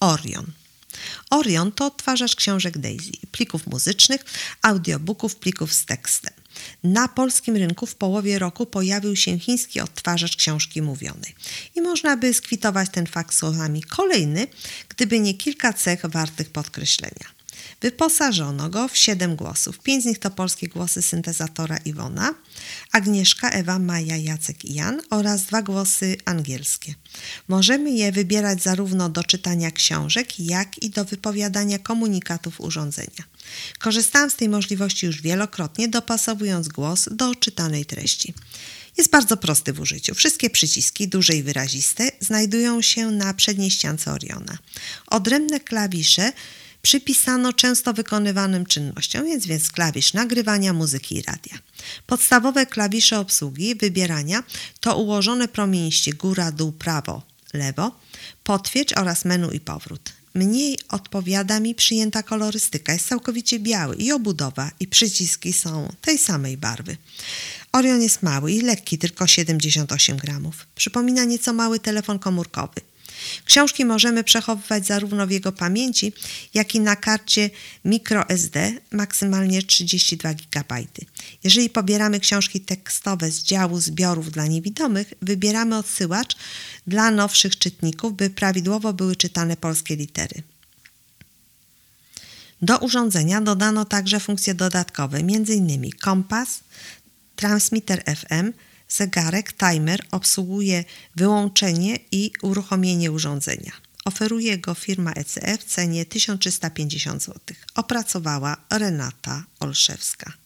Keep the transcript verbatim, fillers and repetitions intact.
Orion. Orion to odtwarzacz książek Daisy, plików muzycznych, audiobooków, plików z tekstem. Na polskim rynku w połowie roku pojawił się chiński odtwarzacz książki mówionej. I można by skwitować ten fakt słowami kolejny, gdyby nie kilka cech wartych podkreślenia. Wyposażono go w siedem głosów. Pięć z nich to polskie głosy syntezatora Iwona, Agnieszka, Ewa, Maja, Jacek i Jan oraz dwa głosy angielskie. Możemy je wybierać zarówno do czytania książek, jak i do wypowiadania komunikatów urządzenia. Korzystałam z tej możliwości już wielokrotnie, dopasowując głos do czytanej treści. Jest bardzo prosty w użyciu. Wszystkie przyciski, duże i wyraziste, znajdują się na przedniej ściance Oriona. Odrębne klawisze przypisano często wykonywanym czynnościom, więc, więc klawisz nagrywania muzyki i radia. Podstawowe klawisze obsługi wybierania to ułożone promieniście góra, dół, prawo, lewo, podświeć oraz menu i powrót. Mniej odpowiada mi przyjęta kolorystyka, jest całkowicie biały i obudowa i przyciski są tej samej barwy. Orion jest mały i lekki, tylko siedemdziesiąt osiem gramów. Przypomina nieco mały telefon komórkowy. Książki możemy przechowywać zarówno w jego pamięci, jak i na karcie microSD, maksymalnie trzydzieści dwa gigabajty. Jeżeli pobieramy książki tekstowe z działu zbiorów dla niewidomych, wybieramy odsyłacz dla nowszych czytników, by prawidłowo były czytane polskie litery. Do urządzenia dodano także funkcje dodatkowe, m.in. kompas, transmitter F M, zegarek, timer, obsługuje wyłączenie i uruchomienie urządzenia. Oferuje go firma E C E w cenie tysiąc trzysta pięćdziesiąt złotych. Opracowała Renata Olszewska.